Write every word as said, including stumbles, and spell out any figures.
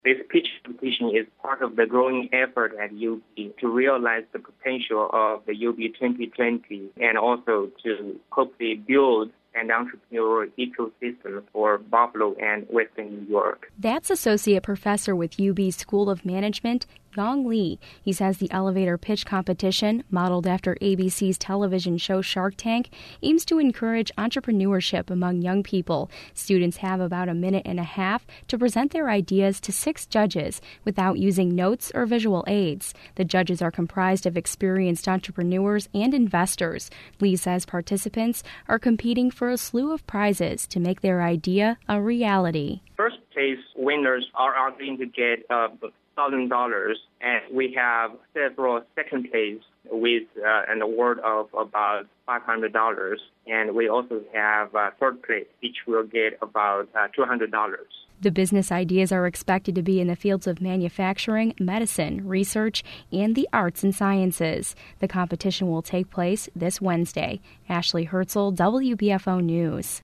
This pitch competition is part of the growing effort at U B to realize the potential of the U B twenty twenty and also to hopefully build an entrepreneurial ecosystem for Buffalo and Western New York. That's Associate Professor with U B School of Management, Yong Lee. He says the elevator pitch competition, modeled after A B C's television show Shark Tank, aims to encourage entrepreneurship among young people. Students have about a minute and a half to present their ideas to six judges without using notes or visual aids. The judges are comprised of experienced entrepreneurs and investors. Lee says participants are competing for a slew of prizes to make their idea a reality. First place winners are, are going to get uh, one thousand dollars, and we have several second place with uh, an award of about five hundred dollars, and we also have uh, third place, which will get about uh, two hundred dollars. The business ideas are expected to be in the fields of manufacturing, medicine, research, and the arts and sciences. The competition will take place this Wednesday. Ashley Herzl, W B F O News.